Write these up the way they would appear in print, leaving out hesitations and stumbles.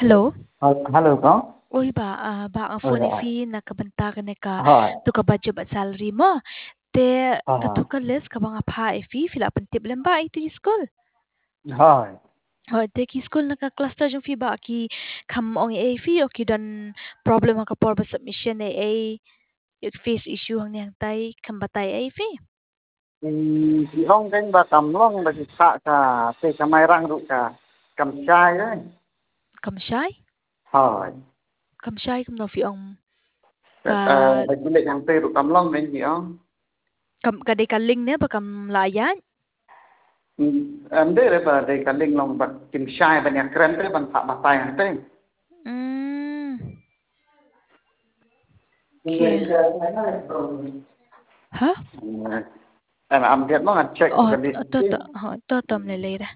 Hello. Halo ko? Uy ba, ba ang Ôi phone giời, fi na kabanta ka na ka rồi, to ka budget at salary mo. Te ka to ờ, ka list ka mga pa fi fila pentip lang ba ito di school. rồi, Hoy te ki school na ka cluster jong fi ba ki kam ong a fi o ki dan problem ka por ba submission a it face issue hang yang tai kam batay a fi. thì ông kênh bà tầm long bà chỉ xạ cả tê cả mai răng rụ cả cầm chai đấy, Kam shy? rồi, Kam shy kam no fi ong ka bà chỉ lệ hàng tê rụ tầm long đấy gì không? kam ka de ka link ne ba kam layan. Em đấy bà đây cả linh long bà kim chai bà nhạc kren tê bà xạ bà tay hàng tê. Okay. Hả? Em làm thiệt nó là check Oh, cái đi chứ. to tâm lệ lệ ra.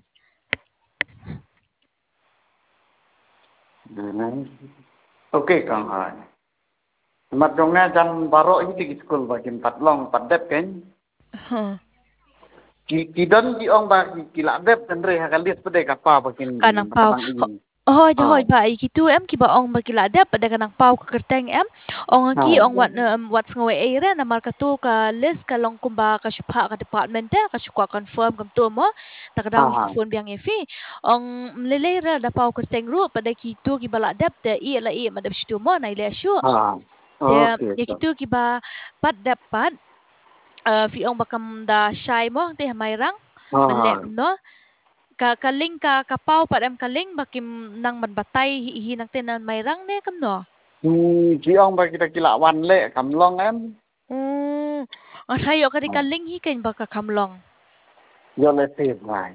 Ok còn rồi. Mà trong nghe chân bà rội cái school bà kim tắt long tắt đẹp kênh. Huh. Kidan di ong ba kiladep andre hakalit pa de kapa bakin Kanang pau. matang ini. Hoy Ha. hoy ba gitu em ki ba ong magilada pada kanang pau ka kerteng em ong Ha. ki ong wat ngawe era na marka tu ka list ka long kumba ka shupha ka department ka shukwa confirm kam tu mo tak Ha daw ha. phone biang efi ong lelera da pau kerteng ru pada ki tu ki bala dap de i la i madap shtu mo na ile shu Ha. de Okay. ya gitu ki ba pat dapat fi ong bakam da shy mo te mairang Ha ha. malem no kaling kapau padam kaling bakim nang manbatay hihinang tenan mayrang ne kam no. Di ong ba kita kilawan le kam long em. Ang sayo ka di kaling hikin baka kamlong. Yo le te mai.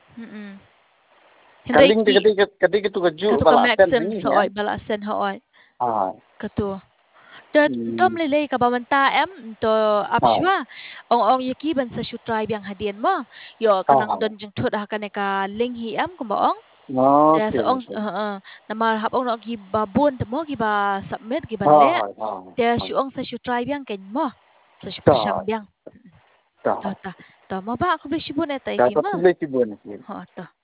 Hindi Kaling ki kati tu kaju katu ka bala ten maxim ni ya. hooy balasen hooy. Ha. Katu. Tom lele ka bamanta em to Ha. apshwa ong yakiban sa shutray biyang hadien mo yo Ha kanang ha. don jeng thut ha ka ling hi em kumbaong. Kaya sa Okay. ong na marhap ong gi babon mo gi ba submit gi Ha banle. ha. Kaya Ha. siung sa siu try biang ken mo. Sa siu pasyang Ta. biang. Ta. Ta ta. Ta mo ba ako ba siya buneta Ta ifi ta mo? sile si bon. Ha ta.